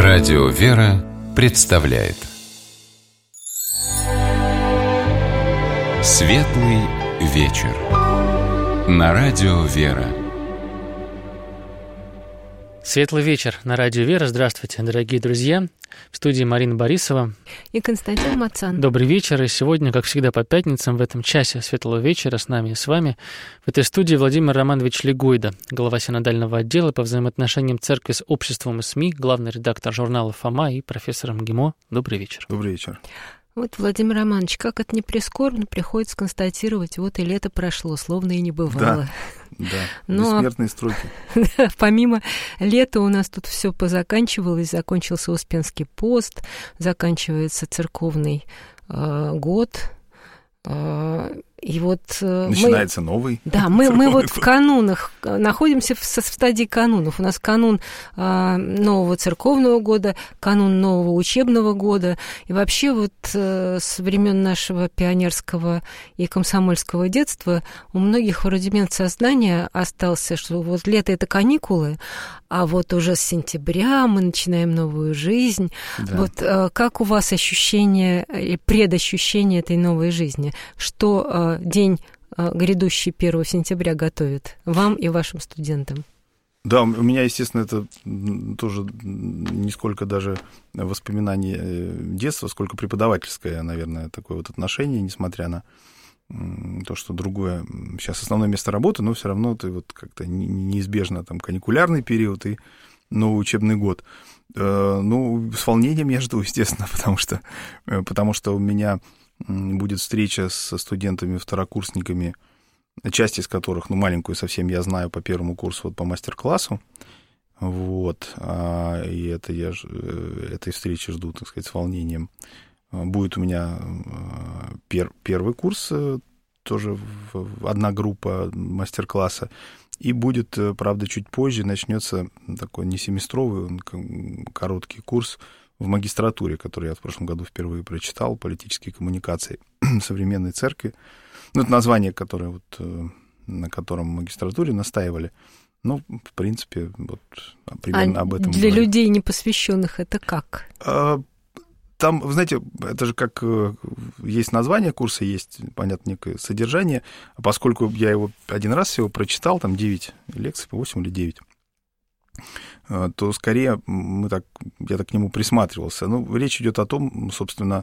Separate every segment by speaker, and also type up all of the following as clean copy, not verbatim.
Speaker 1: Радио «Вера» представляет Светлый вечер на Радио «Вера».
Speaker 2: Светлый вечер на Радио «Вера». Здравствуйте, дорогие друзья. В студии Марина Борисова
Speaker 3: и Константин Мацан.
Speaker 2: Добрый вечер. И сегодня, как всегда, по пятницам в этом часе Светлого вечера с нами и с вами в этой студии Владимир Романович Легойда, глава синодального отдела по взаимоотношениям церкви с обществом и СМИ, главный редактор журнала «Фома» и профессор МГИМО. Добрый вечер.
Speaker 4: Добрый вечер.
Speaker 3: Вот, Владимир Романович, как это не прискорбно, приходится констатировать, вот и лето прошло, словно и не бывало.
Speaker 4: Да, бессмертные строки.
Speaker 3: Помимо лета у нас тут все позаканчивалось, закончился Успенский пост, заканчивается церковный год. И вот
Speaker 4: начинается новый.
Speaker 3: Да, мы вот в канунах, находимся в стадии канунов. У нас канун нового церковного года, канун нового учебного года. И вообще вот с времен нашего пионерского и комсомольского детства у многих рудимент сознания остался, что вот лето — это каникулы, а вот уже с сентября мы начинаем новую жизнь. Да. Вот как у вас ощущение и предощущение этой новой жизни? Что день грядущий 1 сентября готовит вам и вашим студентам?
Speaker 4: Да, у меня, естественно, это тоже не сколько даже воспоминание детства, сколько преподавательское, наверное, такое вот отношение, несмотря на то, что другое сейчас основное место работы, но все равно ты вот как-то неизбежно там каникулярный период и новый учебный год. Ну, с волнением я жду, естественно, потому что у меня будет встреча со студентами-второкурсниками, часть из которых, маленькую совсем я знаю по первому курсу, вот по мастер-классу. Вот. И этой встречи жду, так сказать, с волнением. Будет у меня первый курс, тоже одна группа мастер-класса. И будет, правда, чуть позже начнется такой не семестровый, короткий курс в магистратуре, который я в прошлом году впервые прочитал, «Политические коммуникации современной церкви». Ну, это название, на котором в магистратуре настаивали. Ну, в принципе, вот примерно об этом.
Speaker 3: Для людей непосвященных это как?
Speaker 4: Там, вы знаете, это же как есть название курса, есть, понятно, некое содержание. А поскольку я его один раз всего прочитал, там 9 лекций, по 8 или 9, то скорее я так к нему присматривался. Ну, речь идет о том, собственно,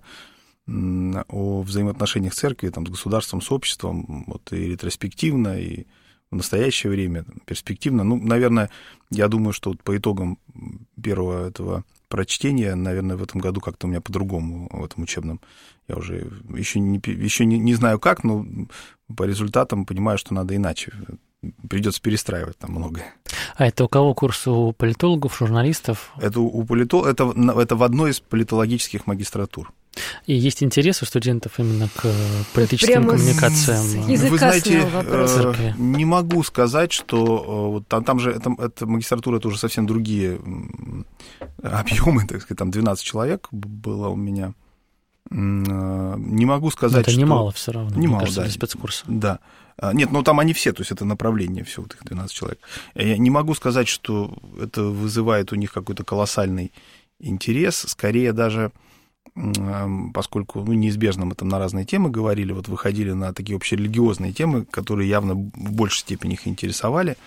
Speaker 4: о взаимоотношениях церкви там, с государством, с обществом, вот, и ретроспективно, и в настоящее время, перспективно. Ну, наверное, я думаю, что вот по итогам первого этого прочтения, наверное, в этом году как-то у меня по-другому в этом учебном. Я уже еще не знаю как, но по результатам понимаю, что надо иначе. Придется перестраивать там многое.
Speaker 2: А это у кого курс? У политологов, журналистов?
Speaker 4: Это это в одной из политологических магистратур. И
Speaker 2: есть интерес у студентов именно к политическим коммуникациям?
Speaker 4: Вы знаете, не могу сказать, что там же эта магистратура, это уже совсем другие объемы, так сказать, там 12 человек было у меня. Не могу сказать,
Speaker 2: это
Speaker 4: что...
Speaker 2: Это немало все равно,
Speaker 4: немало,
Speaker 2: мне кажется,
Speaker 4: да,
Speaker 2: для спецкурса.
Speaker 4: Да. Нет, там они все, то есть это направление, все вот их 12 человек. Я не могу сказать, что это вызывает у них какой-то колоссальный интерес, скорее даже, поскольку неизбежно мы там на разные темы говорили, вот выходили на такие общерелигиозные темы, которые явно в большей степени их интересовали,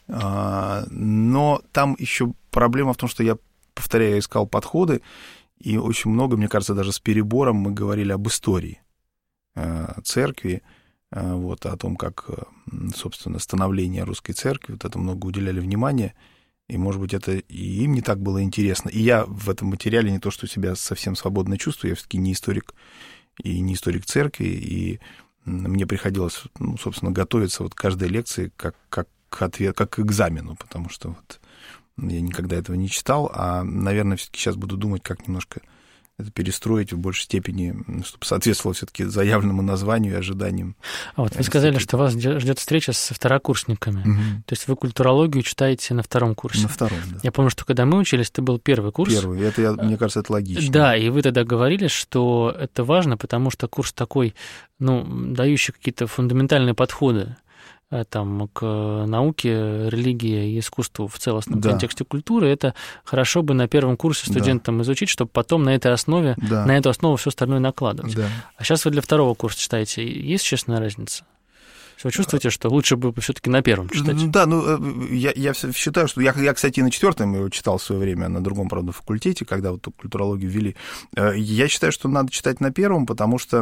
Speaker 4: но там еще проблема в том, что я, повторяю, искал подходы, и очень много, мне кажется, даже с перебором мы говорили об истории церкви, вот, о том, как, собственно, становление русской церкви, вот это много уделяли внимания, и, может быть, это и им не так было интересно. И я в этом материале не то, что себя совсем свободно чувствую, я все-таки не историк и не историк церкви, и мне приходилось, собственно, готовиться вот к каждой лекции как к экзамену, потому что вот я никогда этого не читал, а, наверное, все-таки сейчас буду думать, как немножко это перестроить в большей степени, чтобы соответствовало все-таки заявленному названию и ожиданиям.
Speaker 2: А вот вы сказали, что вас ждет встреча со второкурсниками. Угу. То есть вы культурологию читаете на втором курсе.
Speaker 4: На втором, да.
Speaker 2: Я помню, что когда мы учились, это был первый курс.
Speaker 4: Первый. Мне кажется, это логично.
Speaker 2: Да, и вы тогда говорили, что это важно, потому что курс такой, дающий какие-то фундаментальные подходы там, к науке, религии и искусству в целостном
Speaker 4: Да.
Speaker 2: контексте культуры, это хорошо бы на первом курсе студентам изучить, чтобы потом на этой основе, на эту основу все остальное накладывать.
Speaker 4: Да.
Speaker 2: А сейчас вы для второго курса читаете. Есть существенная разница? Вы чувствуете, что лучше бы все-таки на первом читать?
Speaker 4: Да, я считаю, что... Я, кстати, и на четвертом его читал в свое время, на другом, правда, факультете, когда вот культурологию ввели. Я считаю, что надо читать на первом, потому что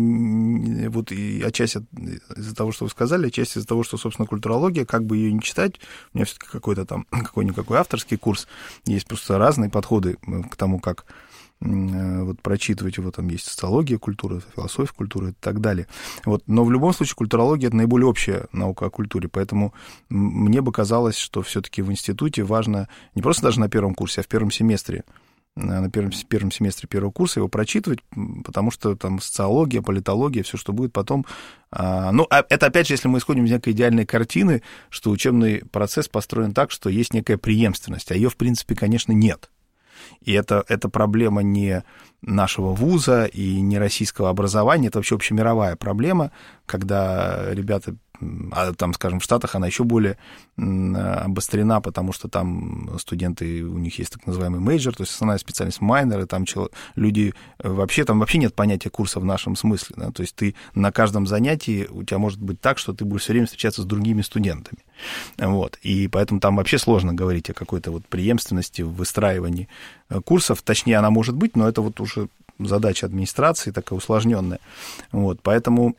Speaker 4: вот и отчасти из-за того, что вы сказали, отчасти из-за того, что, собственно, культурология, как бы ее не читать, у меня все-таки какой-то там, какой-никакой авторский курс, есть просто разные подходы к тому, как вот прочитывать его, там есть социология культуры, философия культуры и так далее. Вот. Но в любом случае культурология — это наиболее общая наука о культуре, поэтому мне бы казалось, что все-таки в институте важно не просто даже на первом курсе, а в первом семестре, на первом семестре первого курса его прочитывать, потому что там социология, политология, все, что будет потом. Это опять же, если мы исходим из некой идеальной картины, что учебный процесс построен так, что есть некая преемственность, а ее, в принципе, конечно, нет. И это проблема не нашего вуза и не российского образования, это вообще общемировая проблема, когда ребята, там, скажем, в Штатах она еще более обострена, потому что там студенты, у них есть так называемый мейджор, то есть основная специальность майнер, и там люди вообще, там вообще нет понятия курса в нашем смысле, да? То есть ты на каждом занятии, у тебя может быть так, что ты будешь все время встречаться с другими студентами, вот, и поэтому там вообще сложно говорить о какой-то вот преемственности в выстраивании курсов, точнее, она может быть, но это вот уже задача администрации такая усложненная, вот, поэтому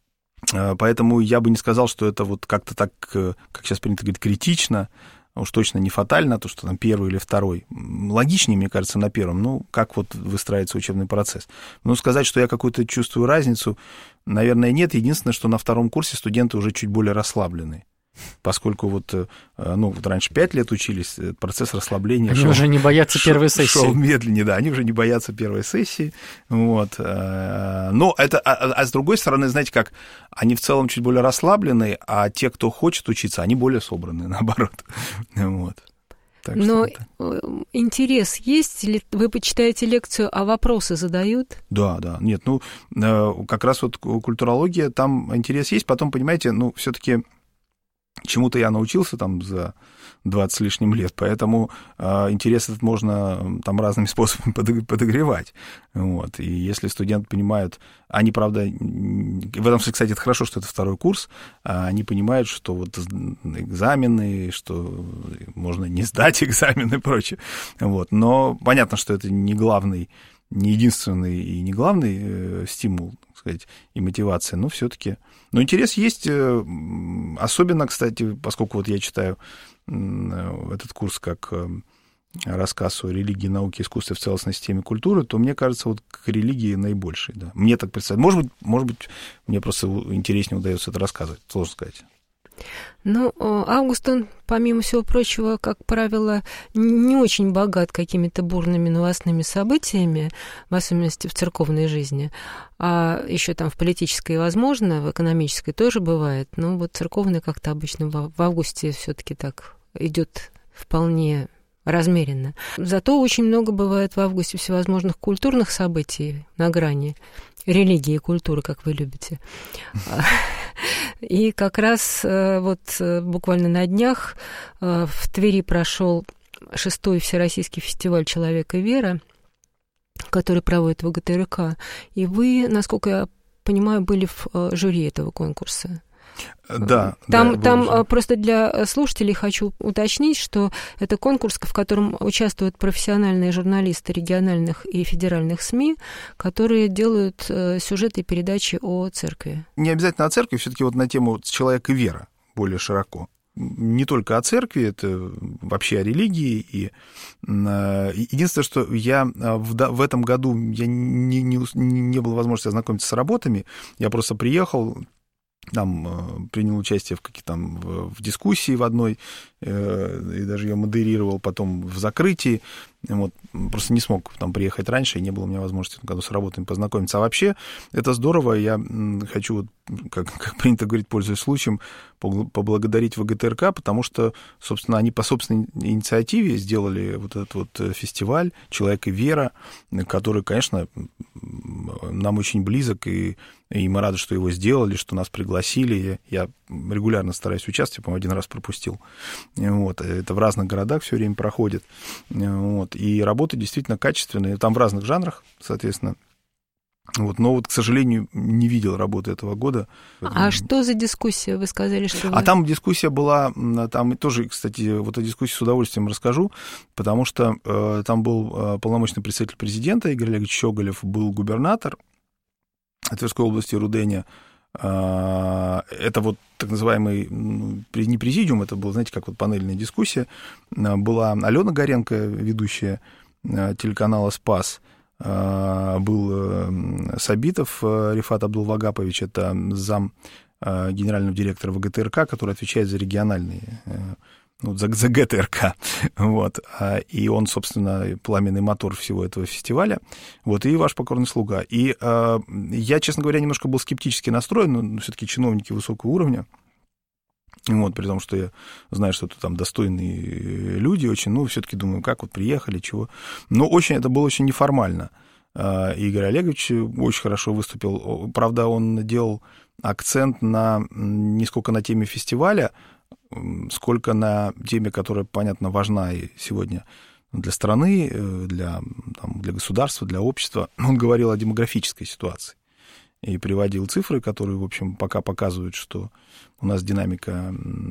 Speaker 4: я бы не сказал, что это вот как-то так, как сейчас принято говорить, критично, уж точно не фатально, то, что там первый или второй. Логичнее, мне кажется, на первом. Как вот выстраивается учебный процесс. Сказать, что я какую-то чувствую разницу, наверное, нет. Единственное, что на втором курсе студенты уже чуть более расслаблены. Поскольку вот раньше 5 лет учились, процесс расслабления
Speaker 2: они уже не боятся первой сессии.
Speaker 4: Шел медленнее, да, они уже не боятся первой сессии. Вот. Но это, с другой стороны, знаете как, они в целом чуть более расслаблены, а те, кто хочет учиться, они более собраны, наоборот. Вот.
Speaker 3: Но интерес есть? Или вы почитаете лекцию, а вопросы задают?
Speaker 4: Да. Нет, как раз вот культурология, там интерес есть. Потом, понимаете, все-таки чему-то я научился там за 20 с лишним лет, поэтому интерес этот можно там разными способами подогревать. Вот. И если студенты понимают, они, правда, в этом смысле, кстати, это хорошо, что это второй курс, они понимают, что вот экзамены, что можно не сдать экзамены и прочее. Вот. Но понятно, что это не главный, не единственный и не главный стимул, так сказать, и мотивация, но все-таки. Но интерес есть, особенно, кстати, поскольку вот я читаю этот курс как рассказ о религии, науке, искусстве в целостной системе культуры, то мне кажется, вот к религии наибольший, да. Мне так представляется. Может быть, мне просто интереснее удается это рассказывать, сложно сказать.
Speaker 3: Август, он, помимо всего прочего, как правило, не очень богат какими-то бурными новостными событиями, в особенности в церковной жизни, а еще там в политической, возможно, в экономической тоже бывает, но вот церковная как-то обычно в августе все-таки так идет вполне размеренно. Зато очень много бывает в августе всевозможных культурных событий на грани религии и культуры, как вы любите. И как раз вот буквально на днях в Твери прошел 6-й Всероссийский фестиваль «Человек и вера», который проводит ВГТРК. И вы, насколько я понимаю, были в жюри этого конкурса.
Speaker 4: Да.
Speaker 3: Там просто для слушателей хочу уточнить, что это конкурс, в котором участвуют профессиональные журналисты региональных и федеральных СМИ, которые делают сюжеты и передачи о церкви. Не
Speaker 4: обязательно о церкви, все-таки вот на тему «Человек и вера» более широко. Не только о церкви, это вообще о религии. И единственное, что я в этом году не было возможности ознакомиться с работами, я просто приехал, там принял участие в дискуссии в одной, и даже ее модерировал потом в закрытии. Вот, просто не смог там приехать раньше, и не было у меня возможности в году с работами познакомиться. А вообще это здорово. Я хочу, как принято говорить, пользуясь случаем, поблагодарить ВГТРК, потому что, собственно, они по собственной инициативе сделали вот этот вот фестиваль «Человек и вера», который, конечно, нам очень близок, и мы рады, что его сделали, что нас пригласили. Я регулярно стараюсь участвовать, по-моему, один раз пропустил. Вот. Это в разных городах все время проходит. Вот. И работа действительно качественная, там в разных жанрах, соответственно. Вот. Но вот, к сожалению, не видел работы этого года.
Speaker 3: А что за дискуссия? Вы сказали, что...
Speaker 4: А там дискуссия была, там тоже, кстати, вот о дискуссии с удовольствием расскажу, потому что там был полномочный представитель президента Игорь Олегович Щеголев, был губернатор Тверской области Руденя. Это вот так называемый, не президиум, это был, знаете, как вот панельная дискуссия. Была Алена Горенко, ведущая телеканала «Спас», был Сабитов Рифат Абдулвагапович, это зам генерального директора ВГТРК, который отвечает за региональные, за ГТРК, вот, и он, собственно, пламенный мотор всего этого фестиваля, вот, и ваш покорный слуга. И я, честно говоря, немножко был скептически настроен, но все-таки чиновники высокого уровня, вот, при том, что я знаю, что это там достойные люди очень, все-таки думаю, как вот приехали, чего. Но это было очень неформально. Игорь Олегович очень хорошо выступил. Правда, он делал акцент не сколько на теме фестиваля, сколько на теме, которая, понятно, важна и сегодня для страны, для государства, для общества. Он говорил о демографической ситуации и приводил цифры, которые, в общем, пока показывают, что у нас динамика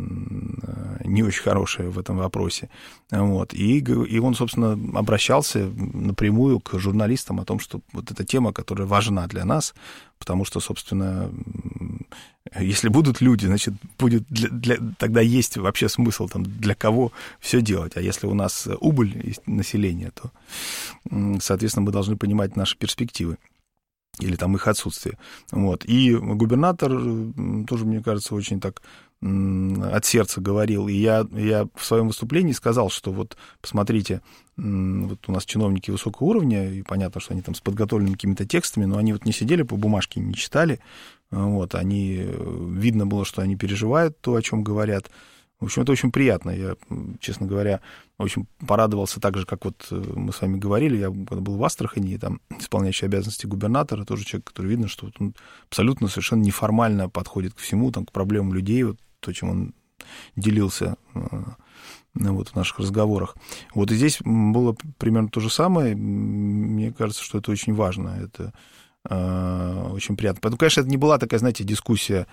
Speaker 4: не очень хорошая в этом вопросе. Вот. И он, собственно, обращался напрямую к журналистам о том, что вот эта тема, которая важна для нас, потому что, собственно, если будут люди, значит, тогда есть вообще смысл там, для кого все делать. А если у нас убыль населения, то, соответственно, мы должны понимать наши перспективы или там их отсутствие. Вот. И губернатор тоже, мне кажется, очень так от сердца говорил. И я в своем выступлении сказал, что вот посмотрите, вот у нас чиновники высокого уровня, и понятно, что они там с подготовленными какими-то текстами, но они вот не сидели по бумажке, не читали. Вот. Видно было, что они переживают то, о чем говорят. В общем, это очень приятно. Я, честно говоря, очень порадовался так же, как вот мы с вами говорили. Я когда был в Астрахани, там исполняющий обязанности губернатора, тоже человек, который видно, что вот он абсолютно совершенно неформально подходит ко всему, там, к проблемам людей, вот то, чем он делился вот, в наших разговорах. Вот и здесь было примерно то же самое. Мне кажется, что это очень важно. Это очень приятно. Поэтому, конечно, это не была такая, знаете, дискуссия,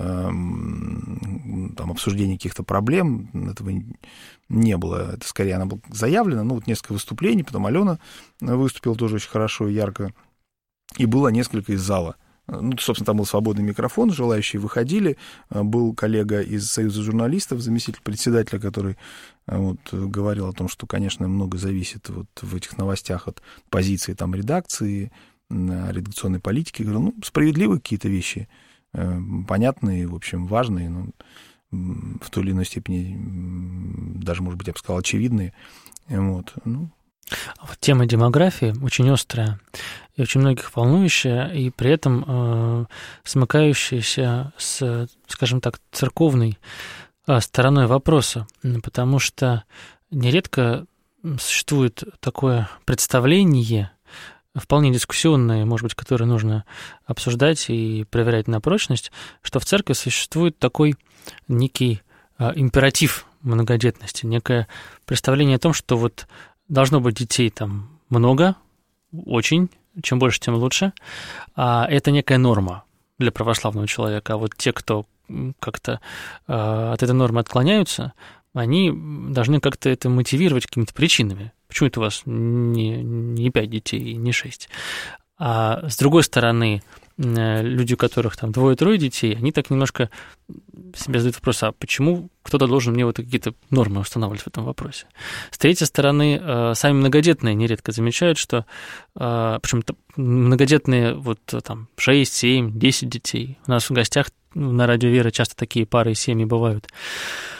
Speaker 4: там, обсуждение каких-то проблем, этого не было. Это скорее она была заявлена, вот несколько выступлений, потом Алена выступила тоже очень хорошо и ярко, и было несколько из зала. Собственно, там был свободный микрофон, желающие выходили, был коллега из Союза журналистов, заместитель председателя, который вот говорил о том, что, конечно, много зависит вот в этих новостях от позиции там редакции, редакционной политики. Говорю, справедливые какие-то вещи, понятные, в общем, важные, но в той или иной степени даже, может быть, я бы сказал, очевидные. Вот.
Speaker 2: Вот тема демографии очень острая и очень многих волнующая, и при этом смыкающаяся с, скажем так, церковной стороной вопроса, потому что нередко существует такое представление, вполне дискуссионное, может быть, которое нужно обсуждать и проверять на прочность, что в церкви существует такой некий императив многодетности, некое представление о том, что вот должно быть детей там много, очень, чем больше, тем лучше, а это некая норма для православного человека, а вот те, кто как-то от этой нормы отклоняются, они должны как-то это мотивировать какими-то причинами. Почему это у вас не 5 детей, не 6? А с другой стороны, люди, у которых там 2-3 детей, они так немножко себе задают вопрос, а почему кто-то должен мне вот какие-то нормы устанавливать в этом вопросе? С третьей стороны, сами многодетные нередко замечают, что, причем многодетные вот там 6, 7, 10 детей. У нас в гостях на Радио Вера часто такие пары и семьи бывают.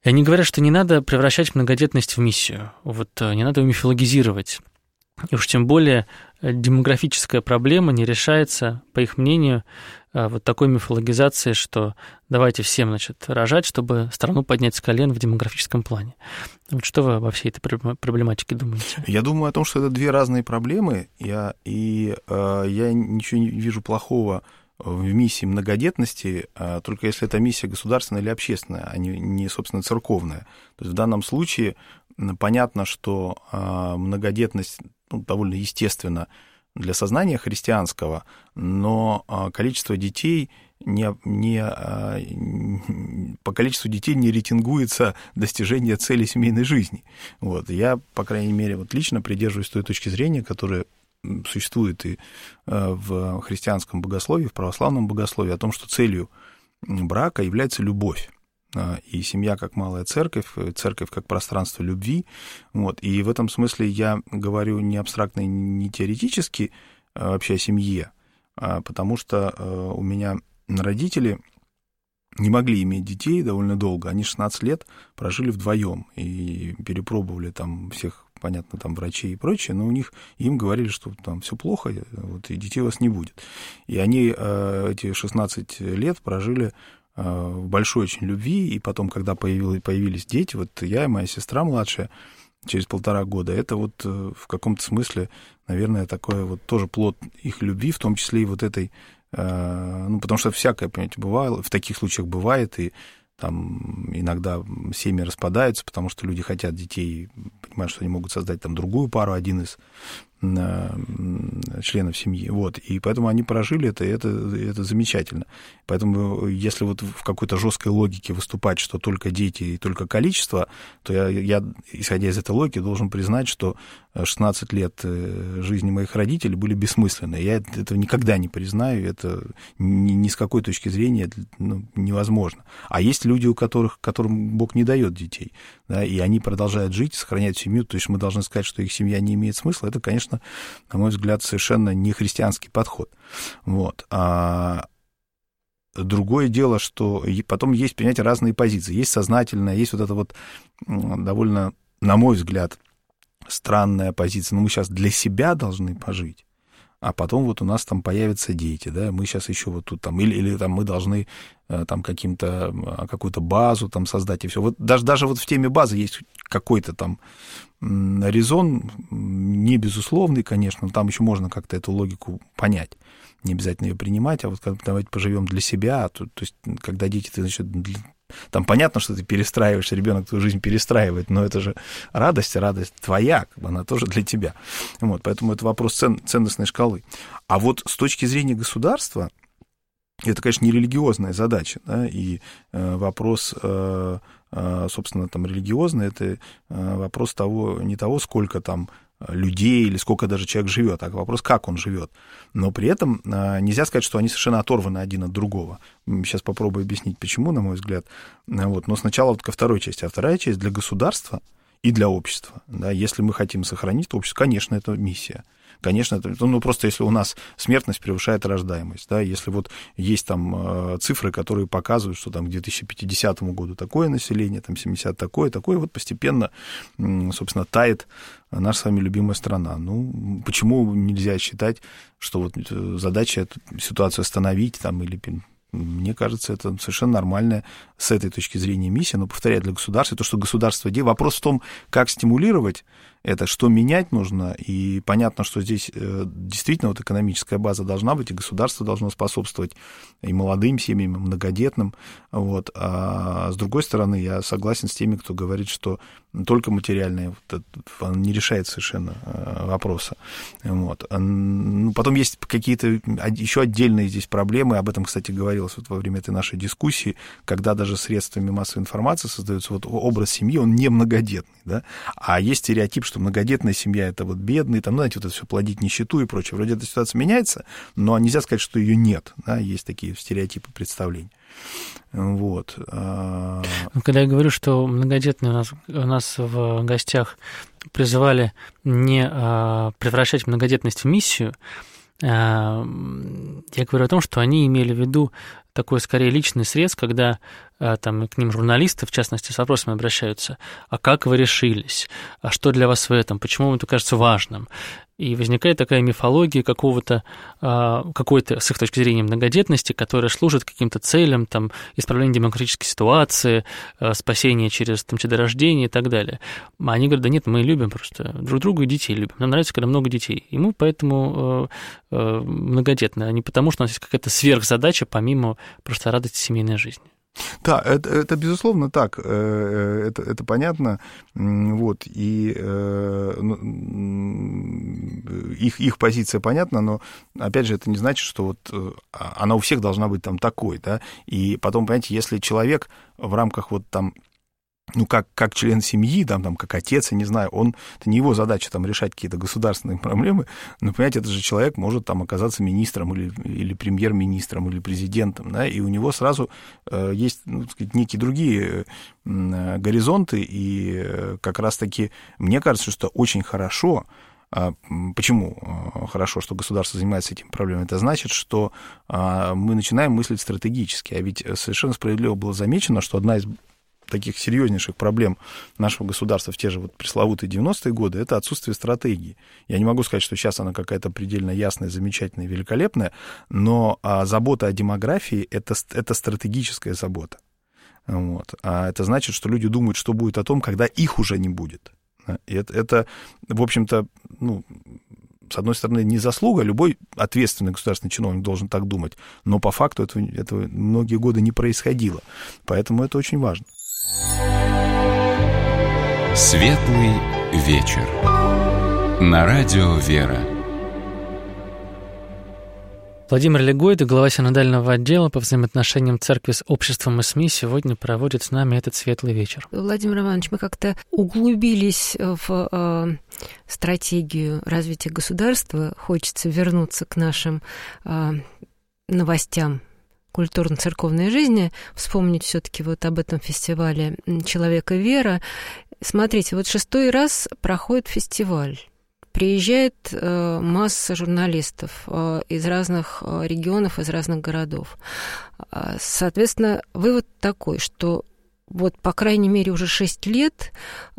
Speaker 2: И они говорят, что не надо превращать многодетность в миссию, вот не надо ее мифологизировать. И уж тем более демографическая проблема не решается, по их мнению, вот такой мифологизацией, что давайте всем, значит, рожать, чтобы страну поднять с колен в демографическом плане. Вот что вы обо всей этой проблематике думаете?
Speaker 4: Я думаю о том, что это две разные проблемы, я ничего не вижу плохого в миссии многодетности, только если это миссия государственная или общественная, а не собственно, церковная. То есть в данном случае понятно, что многодетность довольно естественно для сознания христианского, но количество детей по количеству детей не рейтингуется достижение цели семейной жизни. Вот. Я, по крайней мере, вот лично придерживаюсь той точки зрения, которая существует и в христианском богословии, в православном богословии, о том, что целью брака является любовь. И семья как малая церковь, церковь как пространство любви. Вот. И в этом смысле я говорю не абстрактно, не теоретически вообще о семье, потому что у меня родители не могли иметь детей довольно долго. Они 16 лет прожили вдвоем и перепробовали там всех, понятно, там врачей и прочее, но им говорили, что там все плохо, вот, и детей у вас не будет. И они эти 16 лет прожили в большой очень любви, и потом, когда появились дети, вот я и моя сестра младшая, через 1,5 года, это вот в каком-то смысле, наверное, такое вот тоже плод их любви, в том числе и вот этой, потому что всякое, понимаете, бывало, в таких случаях бывает, и там иногда семьи распадаются, потому что люди хотят детей, понимают, что они могут создать там другую пару, один из членов семьи, вот, и поэтому они прожили это замечательно. Поэтому если вот в какой-то жесткой логике выступать, что только дети и только количество, то я, исходя из этой логики, должен признать, что 16 лет жизни моих родителей были бессмысленны. Я этого никогда не признаю, это ни с какой точки зрения невозможно. А есть люди, которым Бог не дает детей, да, и они продолжают жить, сохраняют семью, то есть мы должны сказать, что их семья не имеет смысла, это, конечно, на мой взгляд, совершенно не христианский подход. Вот. А другое дело, что потом есть, понимаете, разные позиции. Есть сознательная, есть вот это вот довольно, на мой взгляд, странная позиция. Но мы сейчас для себя должны пожить, а потом вот у нас там появятся дети, да, мы сейчас еще вот тут там, или там мы должны там какую-то базу там создать и все. Вот даже вот в теме базы есть какой-то там резон, не безусловный, конечно, но там еще можно как-то эту логику понять. Не обязательно ее принимать, а вот давайте поживем для себя. То есть, когда дети, ты, значит, там понятно, что ты перестраиваешь, ребенок твою жизнь перестраивает, но это же радость твоя, она тоже для тебя. Вот, поэтому это вопрос ценностной шкалы. А вот с точки зрения государства, это, конечно, не религиозная задача, да, и вопрос, собственно, там, религиозный, это вопрос не того, сколько там людей или сколько даже человек живет, а вопрос, как он живет. Но при этом нельзя сказать, что они совершенно оторваны один от другого. Сейчас попробую объяснить, почему, на мой взгляд. Вот. Но сначала вот ко второй части. А вторая часть для государства и для общества. Да, если мы хотим сохранить общество, конечно, это миссия. Конечно, это, просто если у нас смертность превышает рождаемость, да, если вот есть там цифры, которые показывают, что там к 2050 году такое население, там 70 такое, вот постепенно, собственно, тает наша с вами любимая страна. Ну, почему нельзя считать, что вот задача эту ситуацию остановить там или... Мне кажется, это совершенно нормальная с этой точки зрения миссия, но, повторяю, для государства, то, что государство делает, вопрос в том, как стимулировать это, что менять нужно, и понятно, что здесь действительно вот экономическая база должна быть, и государство должно способствовать и молодым семьям, и многодетным, вот. А с другой стороны, я согласен с теми, кто говорит, что только материальное вот, не решает совершенно вопроса. Вот. Потом есть какие-то еще отдельные здесь проблемы, об этом, кстати, говорилось вот во время этой нашей дискуссии, когда даже средствами массовой информации создается вот образ семьи, он не многодетный, да, а есть стереотип, что многодетная семья — это вот бедный, там, знаете, вот это все плодить нищету и прочее. Вроде эта ситуация меняется, но нельзя сказать, что ее нет, да, есть такие стереотипы представлений. Вот.
Speaker 2: Когда я говорю, что многодетные у нас в гостях призывали не превращать многодетность в миссию, я говорю о том, что они имели в виду такой, скорее, личный срез, когда там к ним журналисты, в частности, с вопросами обращаются: а как вы решились? А что для вас в этом? Почему вам это кажется важным? И возникает такая мифология какой-то, с их точки зрения, многодетности, которая служит каким-то целям, там, исправления демократической ситуации, спасения через там, чадорождение и так далее. А они говорят: да нет, мы любим просто друг друга и детей любим. Нам нравится, когда много детей. И мы поэтому многодетны, а не потому, что у нас есть какая-то сверхзадача, помимо просто радости семейной жизни.
Speaker 4: Да, это безусловно так, это понятно, вот, и их позиция понятна, но, опять же, это не значит, что вот она у всех должна быть там такой, да, и потом, понимаете, если человек в рамках вот там, ну, как член семьи, там, как отец, я не знаю, это не его задача там решать какие-то государственные проблемы, но, понимаете, этот же человек может там оказаться министром или премьер-министром, или президентом, да, и у него сразу есть, ну, так сказать, некие другие горизонты, и как раз-таки мне кажется, что очень хорошо. Почему хорошо, что государство занимается этими проблемами? Это значит, что мы начинаем мыслить стратегически, а ведь совершенно справедливо было замечено, что одна из таких серьезнейших проблем нашего государства в те же вот пресловутые 90-е годы — это отсутствие стратегии. Я не могу сказать, что сейчас она какая-то предельно ясная, замечательная, великолепная, но забота о демографии — это стратегическая забота. Вот. А это значит, что люди думают, что будет о том, когда их уже не будет. И это в общем-то, ну, с одной стороны, не заслуга, любой ответственный государственный чиновник должен так думать, но по факту этого многие годы не происходило. Поэтому это очень важно.
Speaker 1: Светлый вечер. На радио «Вера».
Speaker 2: Владимир Легойда, глава синодального отдела по взаимоотношениям церкви с обществом и СМИ, сегодня проводит с нами этот светлый вечер.
Speaker 3: Владимир Иванович, мы как-то углубились в стратегию развития государства. Хочется вернуться к нашим новостям культурно-церковной жизни, вспомнить все-таки вот об этом фестивале «Человек и вера». Смотрите, вот 6-й раз проходит фестиваль. Приезжает масса журналистов из разных регионов, из разных городов. Соответственно, вывод такой, что вот, по крайней мере, уже 6 лет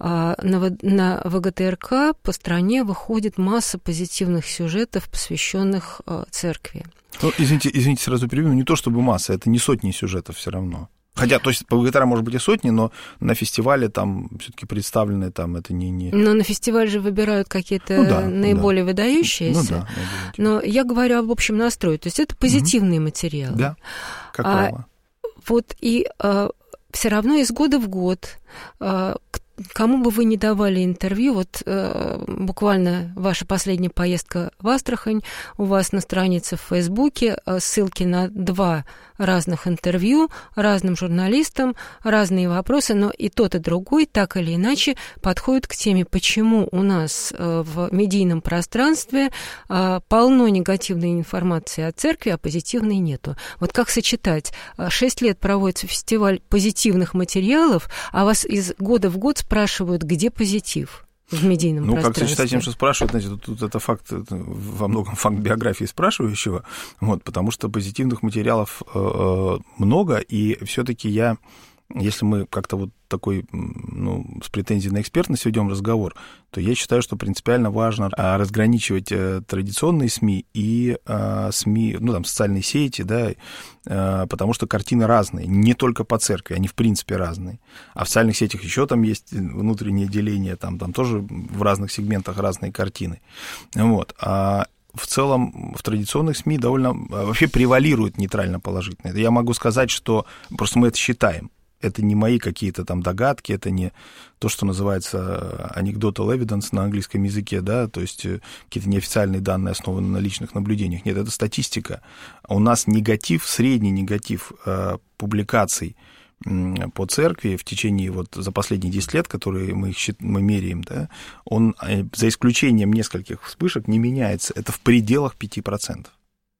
Speaker 3: на ВГТРК по стране выходит масса позитивных сюжетов, посвященных церкви.
Speaker 4: Ну, извините, сразу перебью, не то чтобы масса, это не сотни сюжетов все равно. Хотя, то есть, по ВГТРК может быть и сотни, но на фестивале там все-таки представлены, там это не... Но
Speaker 3: на фестиваль же выбирают какие-то наиболее выдающиеся. Но я говорю об общем настрое, то есть это позитивные материалы.
Speaker 4: Да, как правило.
Speaker 3: Вот и все равно из года в год, кому бы вы ни давали интервью, вот буквально ваша последняя поездка в Астрахань, у вас на странице в Фейсбуке ссылки на 2 разных интервью разным журналистам, разные вопросы, но и тот, и другой так или иначе подходят к теме, почему у нас в медийном пространстве полно негативной информации о церкви, а позитивной нету. Вот как сочетать? 6 лет проводится фестиваль позитивных материалов, а вас из года в год спрашивают, где позитив в медийном пространстве.
Speaker 4: Как сочетать тем, что спрашивают, знаете, тут это факт, это во многом факт биографии спрашивающего, вот, потому что позитивных материалов много, и все-таки если мы как-то вот такой, с претензией на экспертность ведем разговор, то я считаю, что принципиально важно разграничивать традиционные СМИ и СМИ, социальные сети, да, потому что картины разные, не только по церкви, они в принципе разные. А в социальных сетях еще там есть внутреннее деление, там тоже в разных сегментах разные картины. Вот. В целом в традиционных СМИ довольно вообще превалирует нейтрально-положительное. Я могу сказать, что просто мы это считаем. Это не мои какие-то там догадки, это не то, что называется anecdotal evidence на английском языке, да, то есть какие-то неофициальные данные, основанные на личных наблюдениях. Нет, это статистика. У нас средний негатив публикаций по церкви в течение за последние 10 лет, которые мы меряем, да, он, за исключением нескольких вспышек, не меняется. Это в пределах 5%.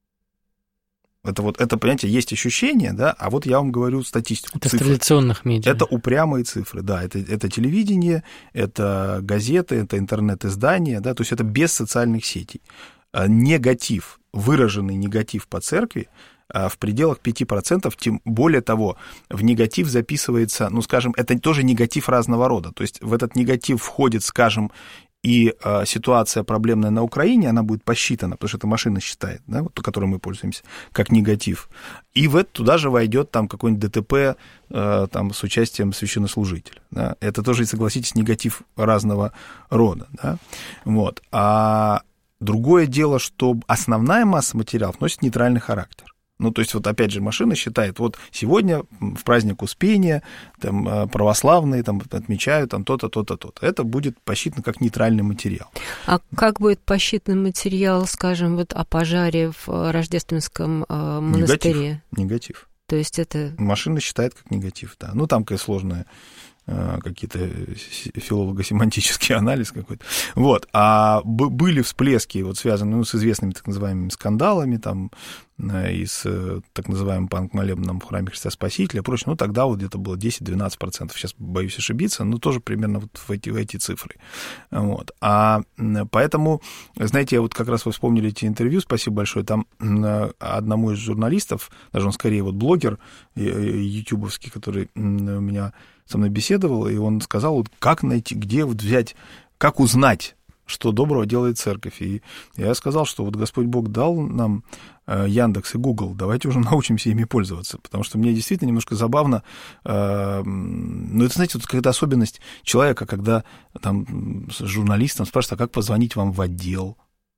Speaker 4: Это, понимаете, есть ощущение, да, а вот я вам говорю статистику.
Speaker 2: Это цифры. С традиционных медиа.
Speaker 4: Это упрямые цифры, да, это телевидение, это газеты, это интернет-издания, да, то есть это без социальных сетей. Негатив, выраженный негатив по церкви в пределах 5%, тем более того, в негатив записывается, ну, скажем, это тоже негатив разного рода. То есть в этот негатив входит, скажем, и ситуация проблемная на Украине, она будет посчитана, потому что эта машина считает, да, вот, которой мы пользуемся, как негатив. И туда же войдет там какой-нибудь ДТП там, с участием священнослужителя. Да. Это тоже, согласитесь, негатив разного рода. Да. Вот. А другое дело, что основная масса материалов носит нейтральный характер. Ну, то есть, вот опять же, машина считает, вот сегодня в праздник Успения там, православные там, отмечают там, то-то, то-то, то-то. Это будет посчитано как нейтральный материал.
Speaker 3: А как будет посчитан материал, скажем, вот о пожаре в Рождественском монастыре?
Speaker 4: Негатив.
Speaker 3: То есть это...
Speaker 4: Машина считает как негатив, да. Ну, там какая сложная какие-то филолого-семантический анализ какой-то. Вот. А были всплески, вот, связанные с известными так называемыми скандалами, там, и с так называемым панк-молебном в храме Христа Спасителя и прочее. Ну, тогда вот где-то было 10-12%. Сейчас боюсь ошибиться, но тоже примерно вот в эти цифры. Вот. А поэтому, знаете, я вот как раз вы вспомнили эти интервью, спасибо большое, там одному из журналистов, даже он скорее вот блогер ютубовский, который у меня со мной беседовал, и он сказал, вот как найти, где вот взять, как узнать, что доброго делает церковь. И я сказал, что вот Господь Бог дал нам Яндекс и Google, давайте уже научимся ими пользоваться, потому что мне действительно немножко забавно, но это, знаете, вот какая-то особенность человека, когда там с журналистом спрашивают, а как позвонить вам в отдел?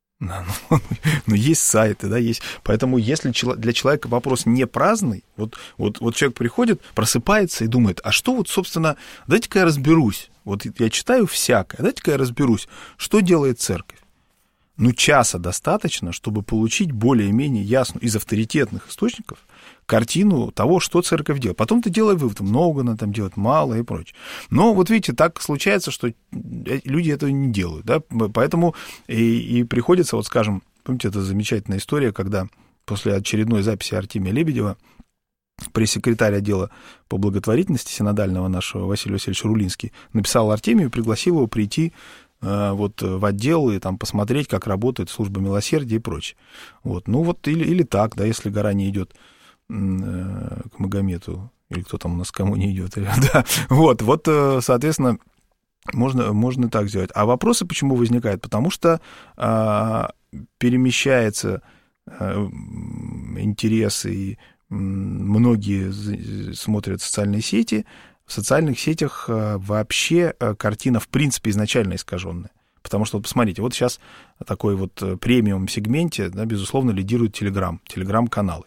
Speaker 4: Ну, есть сайты, да, есть. Поэтому, если для человека вопрос не праздный, вот человек приходит, просыпается и думает, а что вот, собственно, дайте-ка я разберусь. Вот я читаю всякое, дайте-ка я разберусь, что делает церковь. Ну, часа достаточно, чтобы получить более-менее ясную из авторитетных источников картину того, что церковь делает. Потом ты делай вывод, много она там делает, мало и прочее. Но вот видите, так случается, что люди этого не делают, да, поэтому и приходится, вот скажем, помните, это замечательная история, когда после очередной записи Артемия Лебедева пресс-секретарь отдела по благотворительности синодального нашего Василий Васильевич Рулинский написал Артемию и пригласил его прийти вот в отдел и там посмотреть, как работает служба милосердия и прочее. Вот. Ну вот или так, да, если гора не идет к Магомету, или кто там у нас кому не идет. Да. Вот, соответственно, можно так сделать. А вопросы почему возникают? Потому что перемещается интерес, и многие смотрят социальные сети. В социальных сетях вообще картина, в принципе, изначально искаженная. Потому что, вот посмотрите, вот сейчас такой вот премиум-сегменте, да, безусловно, лидирует телеграм-каналы.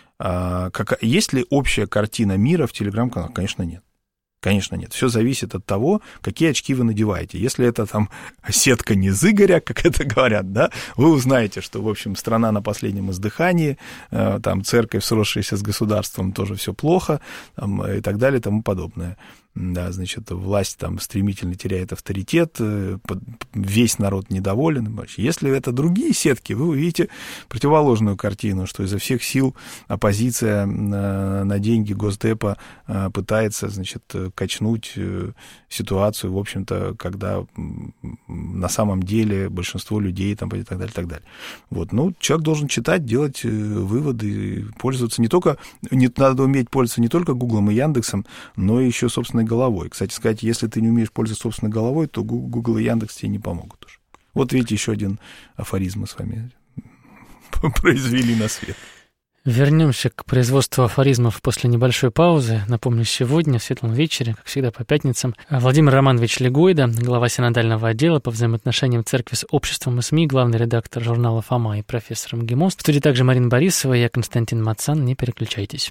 Speaker 4: Есть ли общая картина мира в телеграм-каналах? Конечно, нет. Конечно, нет. Все зависит от того, какие очки вы надеваете. Если это там сетка не с Игоря, как это говорят, да, вы узнаете, что, в общем, страна на последнем издыхании, там церковь, сросшаяся с государством, тоже все плохо, там, и так далее, и тому подобное. Да, значит, власть там стремительно теряет авторитет, весь народ недоволен. Если это другие сетки, вы увидите противоположную картину, что изо всех сил оппозиция на деньги Госдепа пытается, значит, качнуть ситуацию, в общем-то, когда на самом деле большинство людей там и так далее, и так далее. Вот, ну, человек должен читать, делать выводы, пользоваться надо уметь пользоваться не только Гуглом и Яндексом, но и еще, собственно, головой. Кстати сказать, если ты не умеешь пользоваться собственной головой, то Google и Яндекс тебе не помогут уже. Вот видите, еще один афоризм мы с вами произвели на свет.
Speaker 2: Вернемся к производству афоризмов после небольшой паузы. Напомню, сегодня в светлом вечере, как всегда по пятницам, Владимир Романович Легойда, глава синодального отдела по взаимоотношениям церкви с обществом и СМИ, главный редактор журнала «Фома» и профессор МГИМО. В студии также Марина Борисова, я Константин Мацан. Не переключайтесь.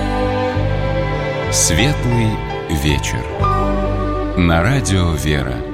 Speaker 1: Светлый вечер. На радио «Вера».